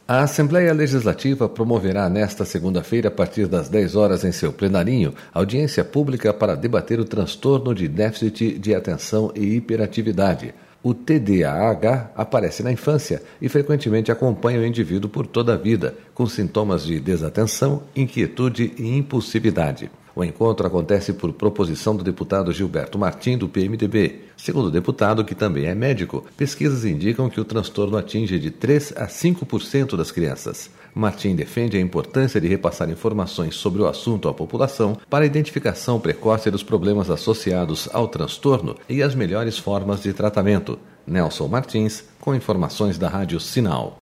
A Assembleia Legislativa promoverá nesta segunda-feira, a partir das 10 horas em seu plenarinho, audiência pública para debater o transtorno de déficit de atenção e hiperatividade. O TDAH aparece na infância e frequentemente acompanha o indivíduo por toda a vida, com sintomas de desatenção, inquietude e impulsividade. O encontro acontece por proposição do deputado Gilberto Martim, do PMDB. Segundo o deputado, que também é médico, pesquisas indicam que o transtorno atinge de 3 a 5% das crianças. Martim defende a importância de repassar informações sobre o assunto à população para a identificação precoce dos problemas associados ao transtorno e as melhores formas de tratamento. Nelson Martins, com informações da Rádio Sinal.